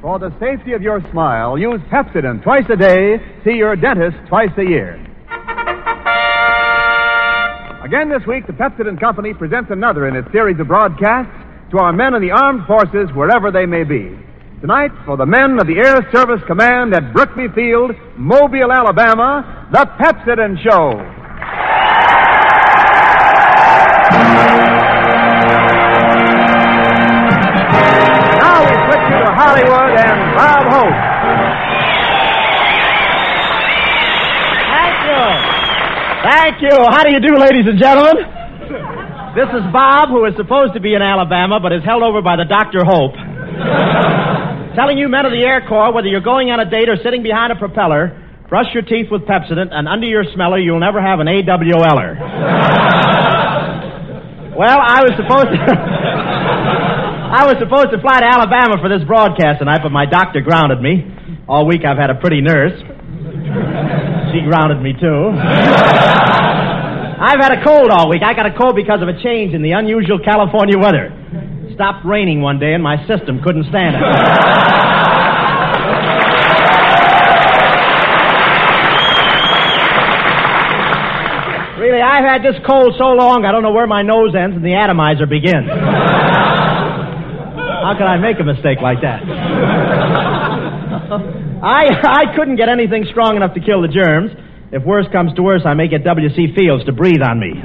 For the safety of your smile, use Pepsodent twice a day. See your dentist twice a year. Again this week, the Pepsodent Company presents another in its series of broadcasts to our men in the armed forces wherever they may be. Tonight, for the men of the Air Service Command at Brookby Field, Mobile, Alabama, the Pepsodent Show. Now we switch you to Hollywood and Bob Hope. Thank you. How do you do, ladies and gentlemen? This is Bob, who is supposed to be in Alabama, but is held over by the Dr. Hope. Telling you men of the Air Corps, whether you're going on a date or sitting behind a propeller, brush your teeth with Pepsodent, and under your smeller, you'll never have an AWLer. Well, I was supposed to fly to Alabama for this broadcast tonight, but my doctor grounded me. All week I've had a pretty nurse. She grounded me, too. I've had a cold all week. I got a cold because of a change in the unusual California weather. It stopped raining one day, and my system couldn't stand it. Really, I've had this cold so long, I don't know where my nose ends and the atomizer begins. How can I make a mistake like that? I couldn't get anything strong enough to kill the germs. If worse comes to worse, I may get W.C. Fields to breathe on me.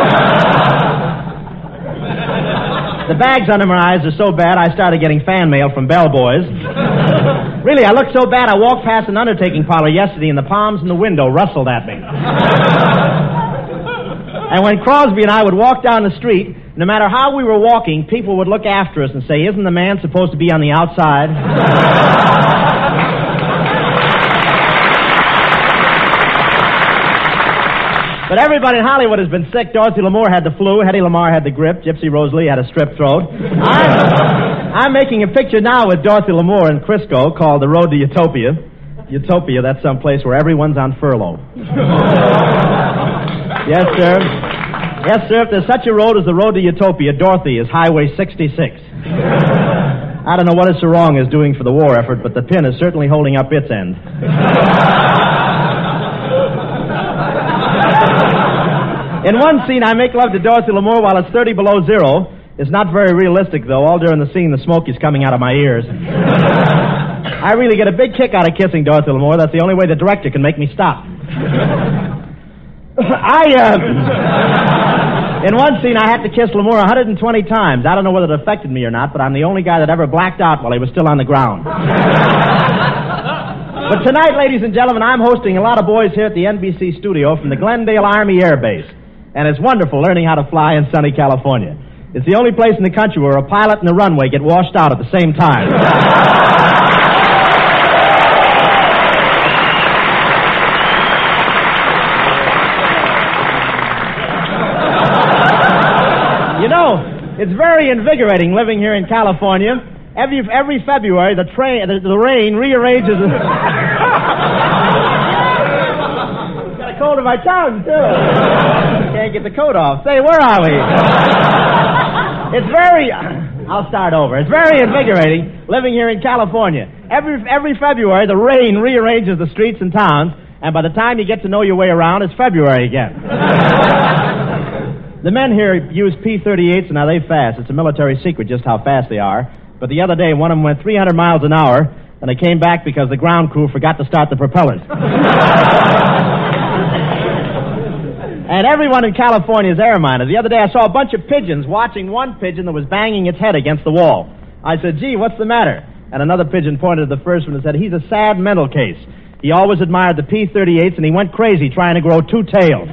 The bags under my eyes are so bad, I started getting fan mail from bellboys. Really, I looked so bad, I walked past an undertaking parlor yesterday, and the palms in the window rustled at me. And when Crosby and I would walk down the street, no matter how we were walking, people would look after us and say, "Isn't the man supposed to be on the outside?" But everybody in Hollywood has been sick. Dorothy Lamour had the flu. Hedy Lamarr had the grip. Gypsy Rose Lee had a strep throat. I'm making a picture now with Dorothy Lamour in Crisco called The Road to Utopia. Utopia, that's some place where everyone's on furlough. Yes, sir. Yes, sir. If there's such a road as the Road to Utopia, Dorothy is Highway 66. I don't know what a sarong is doing for the war effort, but the pin is certainly holding up its end. In one scene, I make love to Dorothy Lamour while it's 30 below zero. It's not very realistic, though. All during the scene, the smoke is coming out of my ears. I really get a big kick out of kissing Dorothy Lamour. That's the only way the director can make me stop. In one scene, I had to kiss Lamour 120 times. I don't know whether it affected me or not, but I'm the only guy that ever blacked out while he was still on the ground. But tonight, ladies and gentlemen, I'm hosting a lot of boys here at the NBC studio from the Glendale Army Air Base. And it's wonderful learning how to fly in sunny California. It's the only place in the country where a pilot and a runway get washed out at the same time. You know, it's very invigorating living here in California. Every February, the rain rearranges... Got a cold in my tongue, too. Can't get the coat off. Say, where are we? It's very... I'll start over. It's very invigorating living here in California. Every February, the rain rearranges the streets and towns, and by the time you get to know your way around, it's February again. The men here use P-38s, and now they fast. It's a military secret just how fast they are. But the other day, one of them went 300 miles an hour, and they came back because the ground crew forgot to start the propellers. And everyone in California is air-minded. The other day, I saw a bunch of pigeons watching one pigeon that was banging its head against the wall. I said, "Gee, what's the matter?" And another pigeon pointed at the first one and said, "He's a sad mental case. He always admired the P-38s, and he went crazy trying to grow two tails."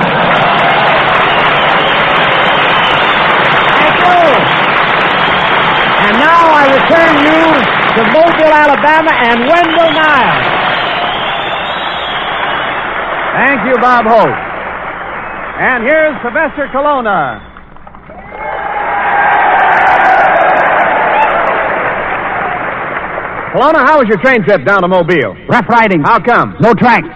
And now I return you to Mobile, Alabama, and Wendell Niles. Thank you, Bob Hope. And here's Sylvester Colonna. Colonna, how was your train trip down to Mobile? Rough riding. How come? No tracks.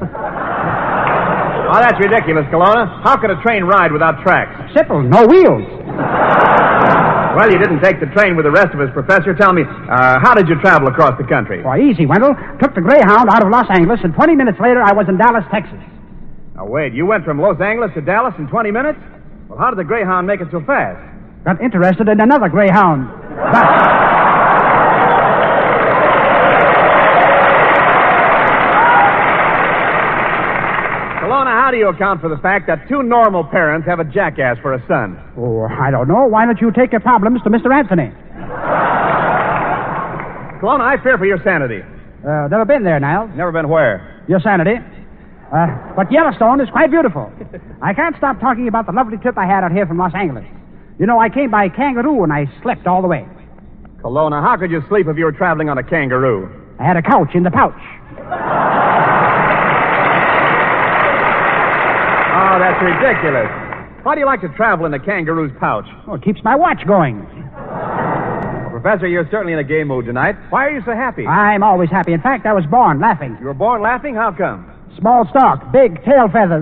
Oh, that's ridiculous, Colonna. How could a train ride without tracks? Simple. No wheels. Well, you didn't take the train with the rest of us, Professor. Tell me, how did you travel across the country? Why, easy, Wendell. Took the Greyhound out of Los Angeles, and 20 minutes later I was in Dallas, Texas. Now, wait, you went from Los Angeles to Dallas in 20 minutes? Well, how did the Greyhound make it so fast? Got interested in another Greyhound. Kelowna, how do you account for the fact that two normal parents have a jackass for a son? Oh, I don't know. Why don't you take your problems to Mr. Anthony? Kelowna, I fear for your sanity. Never been there, Niles. Never been where? Yosemite. But Yellowstone is quite beautiful. I can't stop talking about the lovely trip I had out here from Los Angeles. You know, I came by kangaroo and I slept all the way. Kelowna, how could you sleep if you were traveling on a kangaroo? I had a couch in the pouch. Oh, that's ridiculous. Why do you like to travel in a kangaroo's pouch? Oh, it keeps my watch going. Well, Professor, you're certainly in a gay mood tonight. Why are you so happy? I'm always happy. In fact, I was born laughing. You were born laughing? How come? Small stalk, big tail feathers.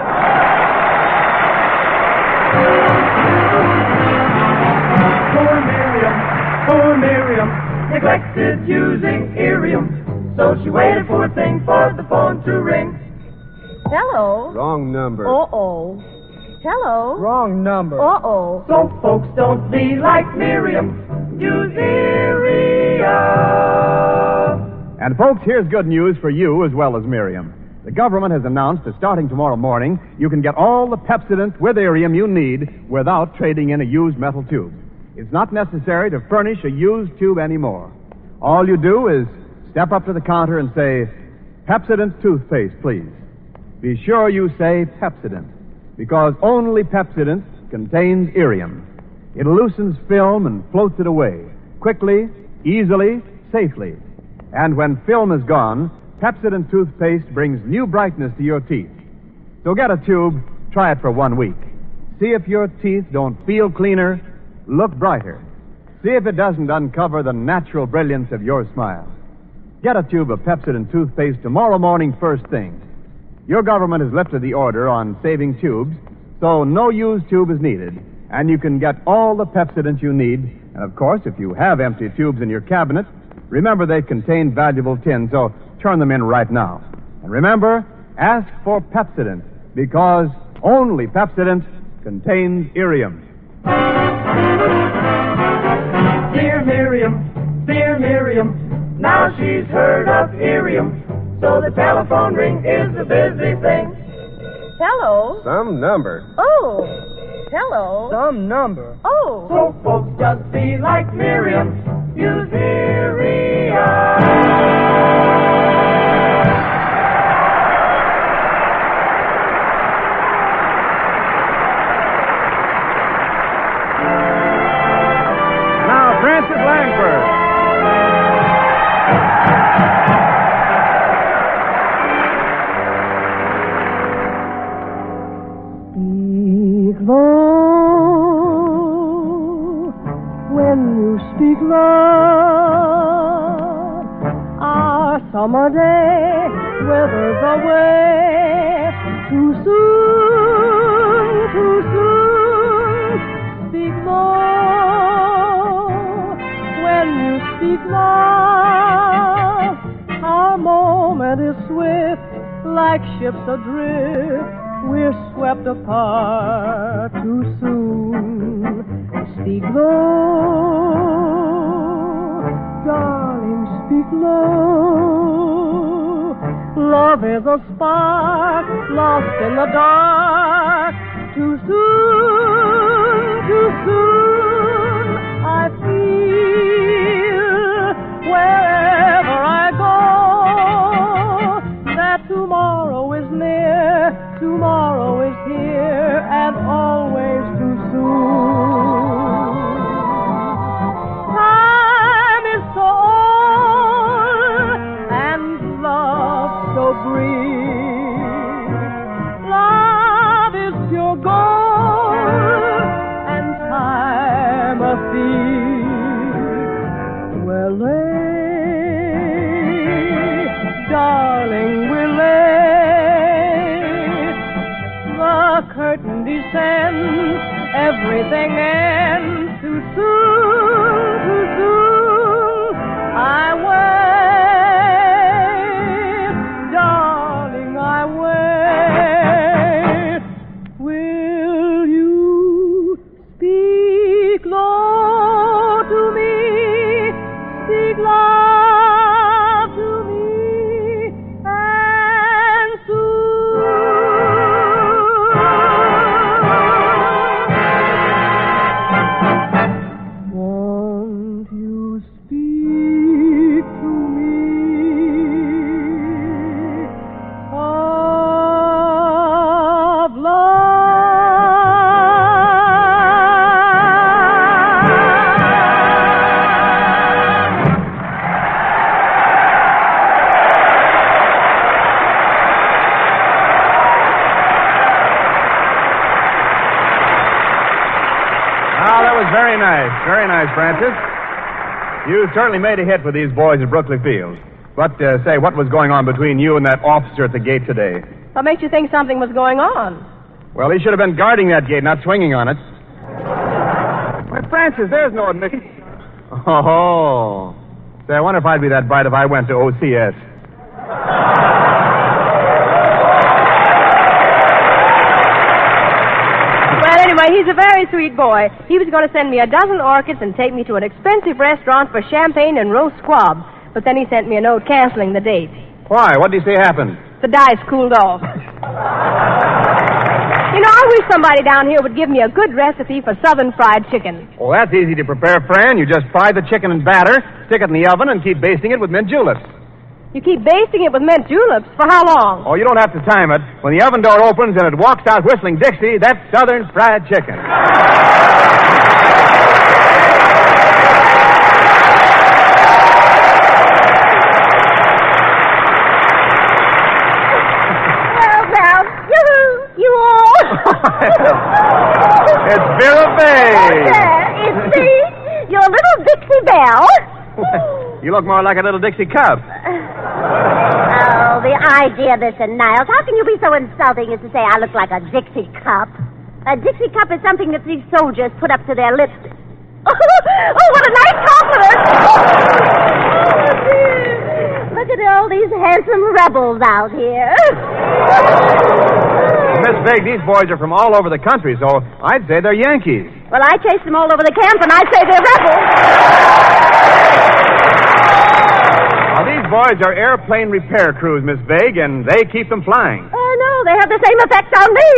Poor Miriam, neglected using Irium. So she waited for a thing for the phone to ring. Hello. Wrong number. Uh-oh. Hello. Wrong number. Uh-oh. So folks don't be like Miriam. Use Irium. And folks, here's good news for you as well as Miriam. The government has announced that starting tomorrow morning, you can get all the Pepsodent with Irium you need without trading in a used metal tube. It's not necessary to furnish a used tube anymore. All you do is step up to the counter and say, Pepsodent toothpaste, please. Be sure you say Pepsodent, because only Pepsodent contains Irium. It loosens film and floats it away, quickly, easily, safely. And when film is gone, Pepsodent toothpaste brings new brightness to your teeth. So get a tube, try it for 1 week. See if your teeth don't feel cleaner, look brighter. See if it doesn't uncover the natural brilliance of your smile. Get a tube of Pepsodent toothpaste tomorrow morning first thing. Your government has lifted the order on saving tubes, so no used tube is needed, and you can get all the Pepsodent you need. And of course, if you have empty tubes in your cabinet, remember they contain valuable tin, so turn them in right now. And remember, ask for Pepsodent, because only Pepsodent contains Irium. Dear Miriam, now she's heard of Irium. So the telephone ring is a busy thing. Hello. Some number. Oh. Hello. Some number. Oh. So folks just be like Miriam. Use Irium. Now, Francis Langford. Speak love, our summer day withers away too soon. Speak low, when you speak love, our moment is swift, like ships adrift, we're swept apart too soon. Speak low, darling, speak low. Love is a spark lost in the dark. Too soon, I feel wherever I go that tomorrow is near, tomorrow is here, and always too soon. Love is pure gold and time a thief. We'll lay, darling, we'll lay. The curtain descends, everything ends too soon. sweet love to me and soon. Won't you speak to me of love? Very nice, Francis. You certainly made a hit with these boys at Brooklyn Field. But, say, what was going on between you and that officer at the gate today? What makes you think something was going on? Well, he should have been guarding that gate, not swinging on it. Why, Francis, there's no admission. Oh. Say, I wonder if I'd be that bright if I went to OCS. Anyway, he's a very sweet boy. He was going to send me a dozen orchids and take me to an expensive restaurant for champagne and roast squab. But then he sent me a note canceling the date. Why? What did he say happened? The dice cooled off. I wish somebody down here would give me a good recipe for southern fried chicken. Oh, that's easy to prepare, Fran. You just fry the chicken in batter, stick it in the oven, and keep basting it with mint juleps. You keep basting it with mint juleps? For how long? Oh, you don't have to time it. When the oven door opens and it walks out whistling Dixie, that's southern fried chicken. Well, yoo-hoo, you all. It's Vera Bay. It's me, your little Dixie Belle. You look more like a little Dixie cup. Oh, the idea of this, Niles. How can you be so insulting as to say I look like a Dixie cup? A Dixie cup is something that these soldiers put up to their lips. Oh, what a nice compliment! Look at all these handsome rebels out here. Miss Big, these boys are from all over the country, so I'd say they're Yankees. Well, I chased them all over the camp, and I'd say they're rebels. Now, these boys are airplane repair crews, Miss Big, and they keep them flying. Oh, no, they have the same effect on me.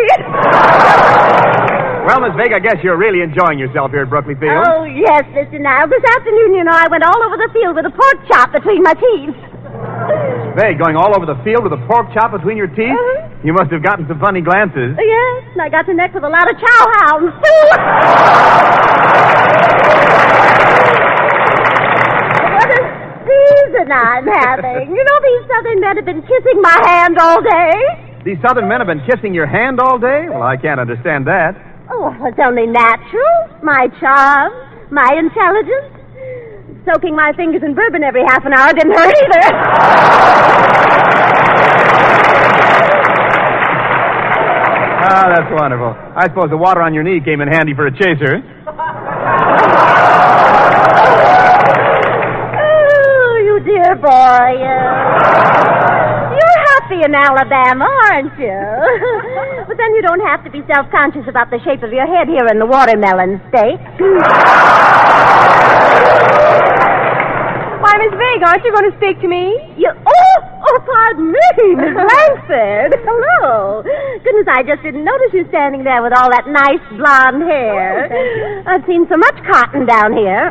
Well, Miss Big, I guess you're really enjoying yourself here at Brooklyn Field. Oh, yes, Mr. Niles. This afternoon, I went all over the field with a pork chop between my teeth. Big, going all over the field with a pork chop between your teeth? Uh-huh. You must have gotten some funny glances. Yes, and I got to neck with a lot of chow hounds, too. What a season I'm having. These southern men have been kissing my hand all day. These southern men have been kissing your hand all day? Well, I can't understand that. Oh, it's only natural. My charm, my intelligence. Soaking my fingers in bourbon every half an hour didn't hurt either. Ah, that's wonderful. I suppose the water on your knee came in handy for a chaser. Oh, you dear boy. You're happy in Alabama, aren't you? But then you don't have to be self-conscious about the shape of your head here in the watermelon state. Why, Miss Big, aren't you going to speak to me? Oh, pardon me, Miss Langsford. Hello. Goodness, I just didn't notice you standing there with all that nice blonde hair. I've seen so much cotton down here.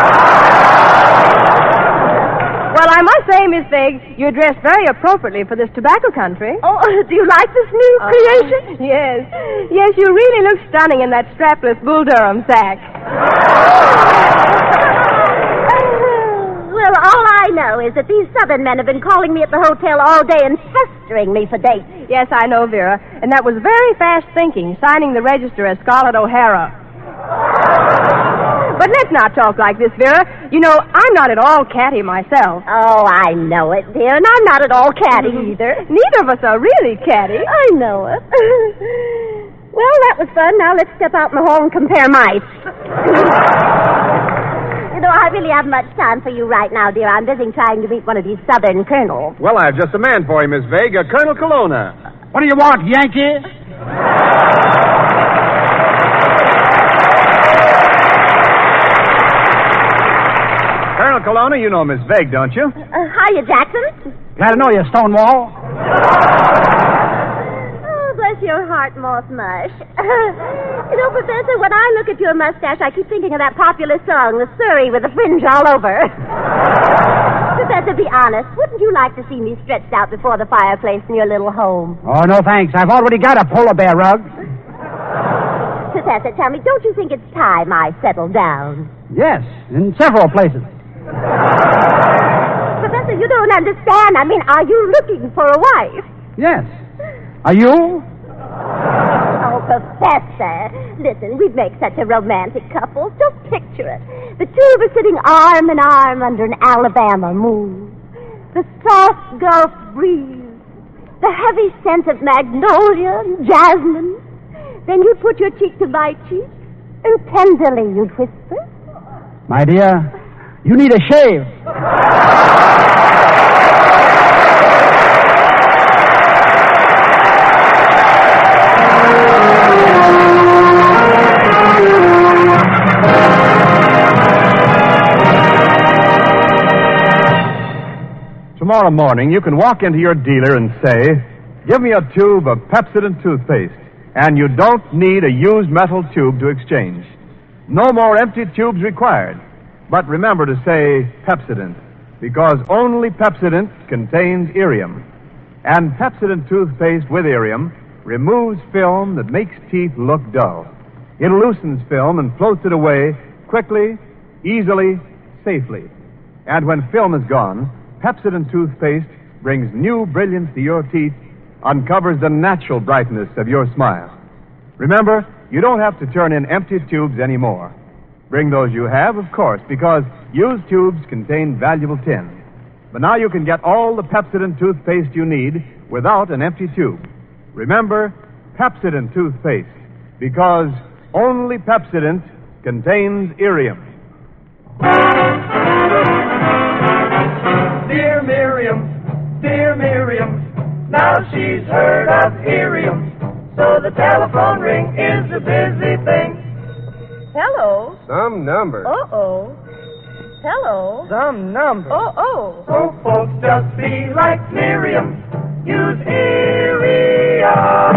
Well, I must say, Miss Big, you're dressed very appropriately for this tobacco country. Oh, do you like this new creation? Yes. Yes, you really look stunning in that strapless Bull Durham sack. Well, all I know is that these southern men have been calling me at the hotel all day and pestering me for dates. Yes, I know, Vera. And that was very fast thinking, signing the register as Scarlett O'Hara. But let's not talk like this, Vera. I'm not at all catty myself. Oh, I know it, dear, and I'm not at all catty either. Neither of us are really catty. I know it. Well, that was fun. Now let's step out in the hall and compare mice. I really haven't much time for you right now, dear. I'm busy trying to meet one of these southern colonels. Well, I have just a man for you, Miss Vega, Colonel Colonna. What do you want, Yankee? Colonel Colonna. You know Miss Vague, don't you? Hiya, Jackson. Glad to know you, Stonewall. Oh, bless your heart, Moth Mush. You know, Professor, when I look at your mustache, I keep thinking of that popular song, The Surrey with the Fringe All Over. Professor, be honest. Wouldn't you like to see me stretched out before the fireplace in your little home? Oh, no thanks. I've already got a polar bear rug. Professor, tell me, don't you think it's time I settled down? Yes, in several places. Professor, you don't understand. I mean, are you looking for a wife? Yes. Are you? Oh, Professor, listen, we'd make such a romantic couple. Just picture it. The two of us sitting arm in arm under an Alabama moon. The soft Gulf breeze. The heavy scent of magnolia and jasmine. Then you'd put your cheek to my cheek, and tenderly you'd whisper. My dear, you need a shave. Tomorrow morning, you can walk into your dealer and say, "Give me a tube of Pepsodent toothpaste," and you don't need a used metal tube to exchange. No more empty tubes required. But remember to say Pepsodent, because only Pepsodent contains Irium. And Pepsodent toothpaste with Irium removes film that makes teeth look dull. It loosens film and floats it away quickly, easily, safely. And when film is gone, Pepsodent toothpaste brings new brilliance to your teeth, uncovers the natural brightness of your smile. Remember, you don't have to turn in empty tubes anymore. Bring those you have, of course, because used tubes contain valuable tin. But now you can get all the Pepsodent toothpaste you need without an empty tube. Remember, Pepsodent toothpaste, because only Pepsodent contains Irium. Dear Miriam, now she's heard of Irium, so the telephone ring is a busy thing. Hello. Some number. Uh-oh. Hello. Some number. Oh. So folks just be like Miriam, use Irium.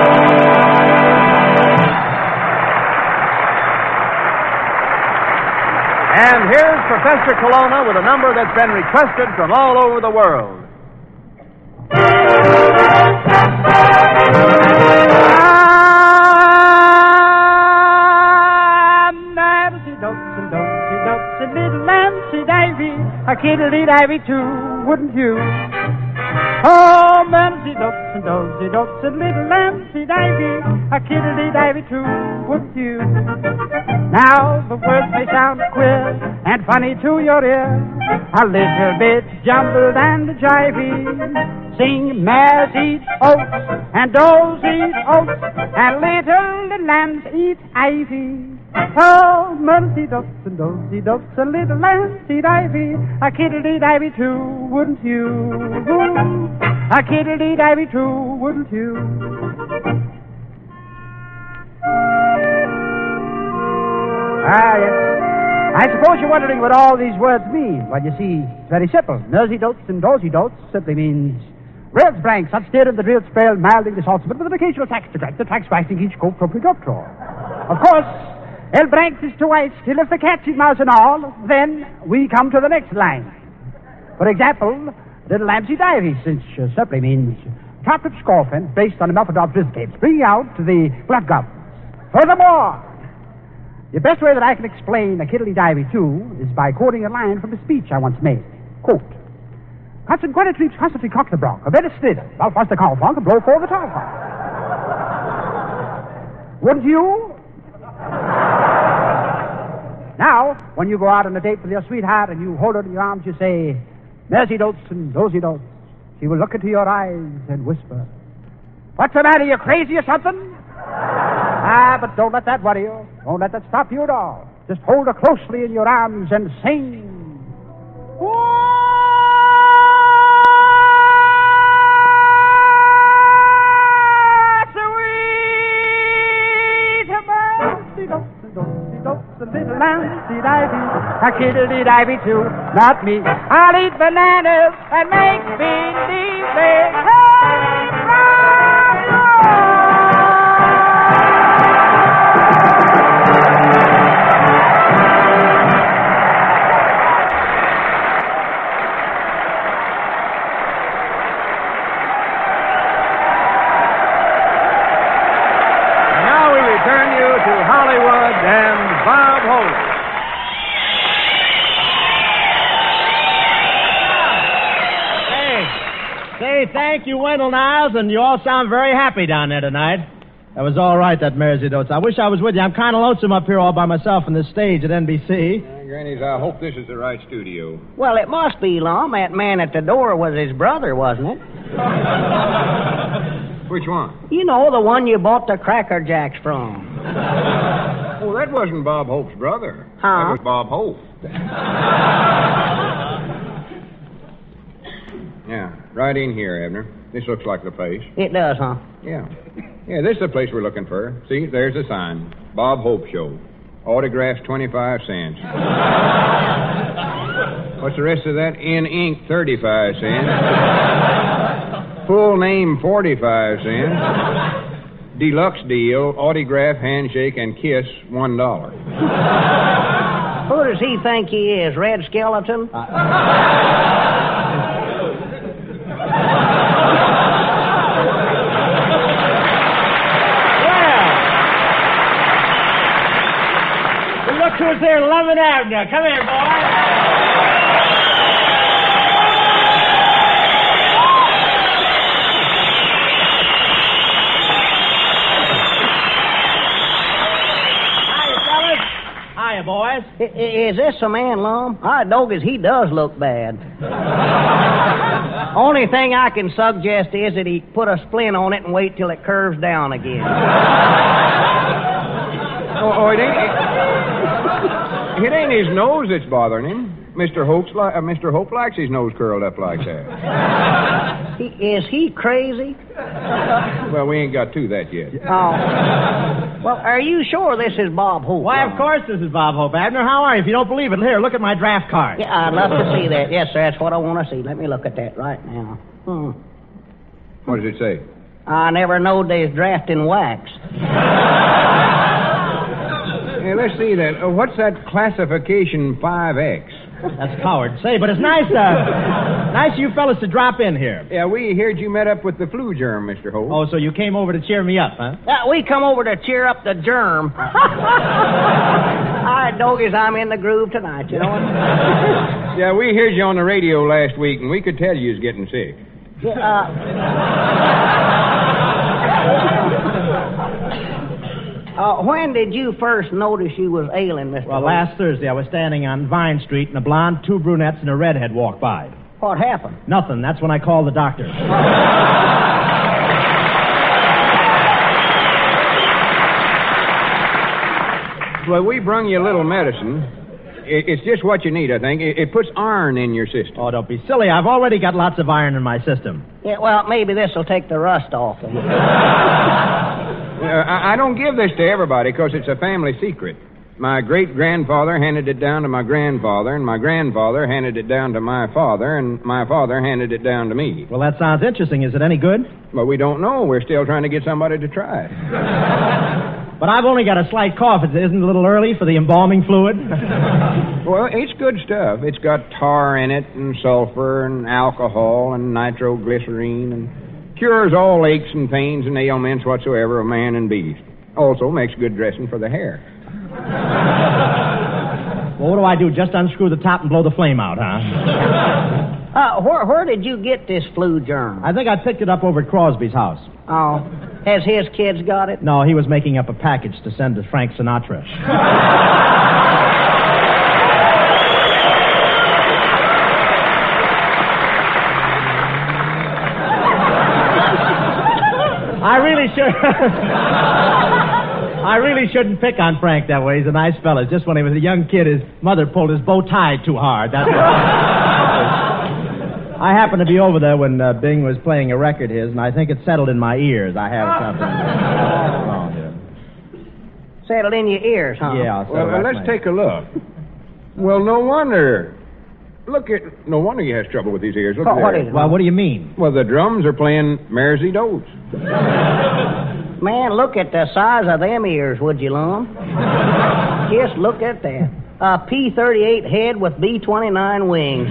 And here's Professor Colonna with a number that's been requested from all over the world. Little Nancy Davy, a kiddly davy too, wouldn't you? Oh, Nancy Dots and Dozy Dots and little Nancy Davy, a kiddly davy too, wouldn't you? Now the words may sound queer and funny to your ear, a little bit jumbled and jivey. Sing mares eat oats and does eat oats and little lambs eat ivy. Oh, Nancy Dots and Dozy Dots and little Nancy Davy, a kiddly davy too, wouldn't you? A kiddly davy too, wouldn't you? Yes. I suppose you're wondering what all these words mean. Well, you see, it's very simple. Nosy Dots and Dozy Dots simply means rails blank, such steer in the drill spell, mildly assaults, but with an occasional tax to drag, the tracks rising each coat from up. Of course, El Branks is twice, till if the cat's in mouse and all, then we come to the next line. For example, little Lamsey Davy, since simply means chopped up scorpion based on the Muffledorf drizzle tapes, bringing out the blood gums. Furthermore, the best way that I can explain a kiddly davy too is by quoting a line from a speech I once made. Quote, constantly cock the bronc, a better snid, well, first the cow funk, and blow for the tar funk. Wouldn't you? Now, when you go out on a date with your sweetheart and you hold her in your arms, you say, Mercy Dotes and Dozy Dotes. She will look into your eyes and whisper, what's the matter, you crazy or something? But don't let that worry you. Don't let that stop you at all. Just hold her closely in your arms and sing. Sweet Mercy Dotes and Dozy Dotes and little Nancy Davy, a A kiddle-dee-divey too, not me. I'll eat bananas and make believe they came from home. Hollywood and Bob Hope. Say, thank you, Wendell Niles, and you all sound very happy down there tonight. That was all right, that Mersey Dotes. I wish I was with you. I'm kind of lonesome up here all by myself on this stage at NBC. Grannies, I hope this is the right studio. Well, it must be, Lum. That man at the door was his brother, wasn't it? Which one? You know, the one you bought the Cracker Jacks from. Oh, that wasn't Bob Hope's brother. Huh? That was Bob Hope. Yeah, right in here, Abner. This looks like the place. It does, huh? Yeah. Yeah, this is the place we're looking for. See, there's the sign. Bob Hope Show. Autographs 25 cents. What's the rest of that? In ink, 35 cents. Full name, 45 cents. Deluxe deal, autograph, handshake, and kiss, $1. Who does he think he is, Red Skeleton? Look who's there, loving Abner. Come here, boy. Boys. Is this a man, Lum? I doggies, he does look bad. Only thing I can suggest is that he put a splint on it and wait till it curves down again. It ain't his nose that's bothering him. Mr. Hope likes his nose curled up like that. Is he crazy? Well, we ain't got to that yet. Oh. Well, are you sure this is Bob Hope? Why, of course this is Bob Hope. Abner, how are you? If you don't believe it, here, look at my draft card. Yeah, I'd love to see that. Yes, sir, that's what I want to see. Let me look at that right now. What does it say? I never knowed they was drafting wax. Yeah, let's see that. What's that classification 5X? That's coward. Say, but it's nice, nice of you fellas to drop in here. Yeah, we heard you met up with the flu germ, Mr. Hope. Oh, so you came over to cheer me up, huh? We come over to cheer up the germ. All right, doggies, I'm in the groove tonight, you know what? Yeah, we heard you on the radio last week, and we could tell you was getting sick. When did you first notice you was ailing, Mr. Well, Hope? last Thursday I was standing on Vine Street, and a blonde, two brunettes, and a redhead walked by. What happened? Nothing. That's when I called the doctor. Well, we brung you a little medicine. It's just what you need, I think. It puts iron in your system. Oh, don't be silly. I've already got lots of iron in my system. Yeah, well, maybe this will take the rust off. I don't give this to everybody because it's a family secret. My great-grandfather handed it down to my grandfather, and my grandfather handed it down to my father, and my father handed it down to me. Well, that sounds interesting. Is it any good? Well, we don't know. We're still trying to get somebody to try it. But I've only got a slight cough. Isn't it a little early for the embalming fluid? Well, it's good stuff. It's got tar in it, and sulfur, and alcohol, and nitroglycerine, and cures all aches and pains and ailments whatsoever of man and beast. Also makes good dressing for the hair. Well, what do I do? Just unscrew the top and blow the flame out, huh? Where did you get this flu germ? I think I picked it up over at Crosby's house. Oh. Has his kids got it? No, he was making up a package to send to Frank Sinatra. I really shouldn't pick on Frank that way. He's a nice fella. Just when he was a young kid, his mother pulled his bow tie too hard. That's what I happened to be over there when Bing was playing a record of his, and I think it settled in my ears. I have something wrong here. Settled in your ears, huh? Yeah. Well, let's take a look. Well, no wonder. No wonder he has trouble with his ears. Look What there. is it? Well, what do you mean? Well, the drums are playing Mersey Dotes. Man, look at the size of them ears, would you, Lum? Just look at that. A P-38 head with B-29 wings.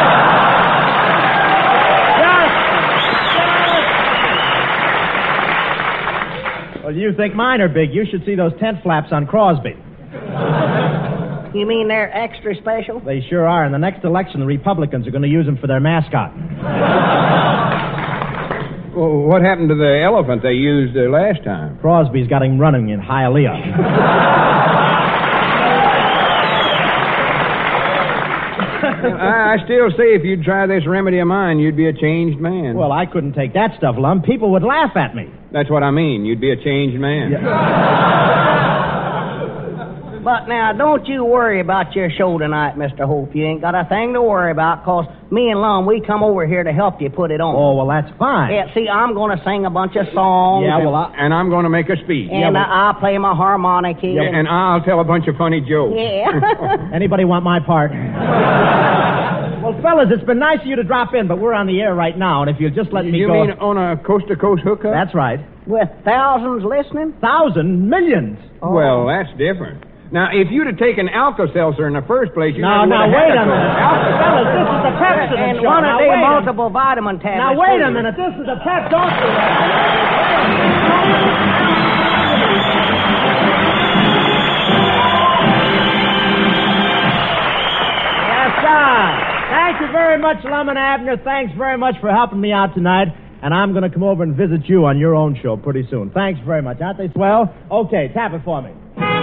Well, you think mine are big. You should see those tent flaps on Crosby. You mean they're extra special? They sure are. In the next election, the Republicans are going to use them for their mascot. Well, what happened to the elephant they used last time? Crosby's got him running in Hialeah. I still say if you'd try this remedy of mine, you'd be a changed man. Well, I couldn't take that stuff, Lum. People would laugh at me. That's what I mean. You'd be a changed man. But now, don't you worry about your show tonight, Mr. Hope. You ain't got a thing to worry about, 'cause me and Lum, we come over here to help you put it on. Oh, well, that's fine. Yeah, see, I'm going to sing a bunch of songs. Yeah, well, And I'm going to make a speech. And I'll play my harmonica. Yeah, and I'll tell a bunch of funny jokes. Yeah. Anybody want my part? Well, fellas, it's been nice of you to drop in, but we're on the air right now, and if you'll just let me You go... mean on a coast-to-coast hookup? That's right. With thousands listening? Millions. Oh. Well, that's different. Now, if you'd have taken Alka-Seltzer in the first place, you Now, never would have wait had a minute. Fellas, this is the Pepsi And show. one Now, of the wait a- multiple vitamin tablets. Now, wait too. a minute. This is a Pep, don't do that. Yes, sir. Thank you very much, Lum and Abner. Thanks very much for helping me out tonight. And I'm going to come over and visit you on your own show pretty soon. Thanks very much. Aren't they swell? Okay, tap it for me.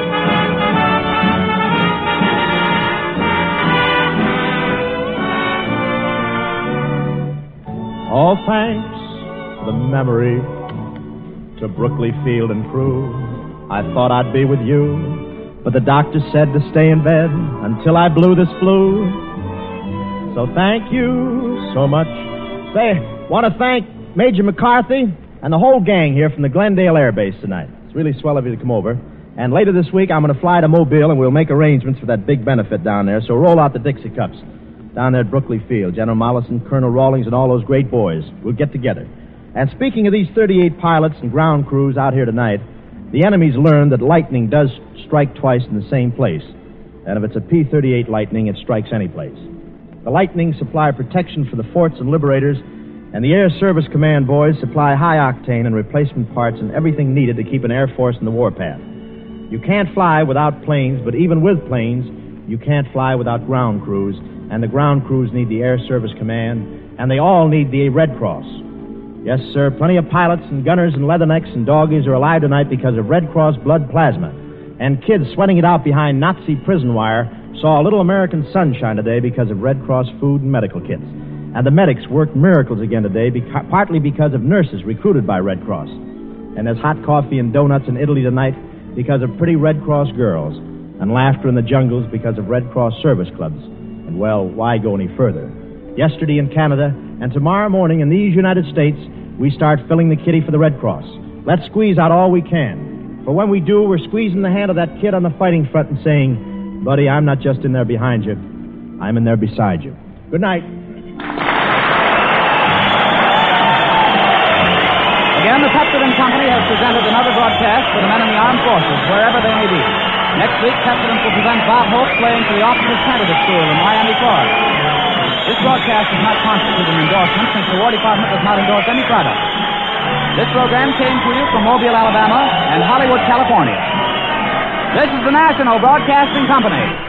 All thanks to the memory to Brookley Field and crew. I thought I'd be with you, but the doctor said to stay in bed until I blew this flu. So thank you so much. Say, want to thank Major McCarthy and the whole gang here from the Glendale Air Base tonight. It's really swell of you to come over. And later this week, I'm going to fly to Mobile, and we'll make arrangements for that big benefit down there. So roll out the Dixie Cups down there at Brookley Field. General Mollison, Colonel Rawlings, and all those great boys. We'll get together. And speaking of these 38 pilots and ground crews out here tonight, the enemy's learned that lightning does strike twice in the same place. And if it's a P-38 lightning, it strikes any place. The lightning supply protection for the forts and liberators, and the Air Service Command boys supply high-octane and replacement parts and everything needed to keep an Air Force in the warpath. You can't fly without planes, but even with planes, you can't fly without ground crews, and the ground crews need the Air Service Command, and they all need the Red Cross. Yes, sir, plenty of pilots and gunners and leathernecks and doggies are alive tonight because of Red Cross blood plasma. And kids sweating it out behind Nazi prison wire saw a little American sunshine today because of Red Cross food and medical kits. And the medics worked miracles again today, partly because of nurses recruited by Red Cross. And there's hot coffee and donuts in Italy tonight because of pretty Red Cross girls, and laughter in the jungles because of Red Cross service clubs. And, well, why go any further? Yesterday in Canada, and tomorrow morning in these United States, we start filling the kitty for the Red Cross. Let's squeeze out all we can. For when we do, we're squeezing the hand of that kid on the fighting front and saying, buddy, I'm not just in there behind you, I'm in there beside you. Good night. Again, the Pepsi Company has presented another broadcast for the men in the armed forces, wherever they may be. Next week, Pepsi will present Bob Hope playing for the Officers Candidate School in Miami, Florida. This broadcast does not constitute an endorsement since the War Department does not endorse any product. This program came to you from Mobile, Alabama and Hollywood, California. This is the National Broadcasting Company.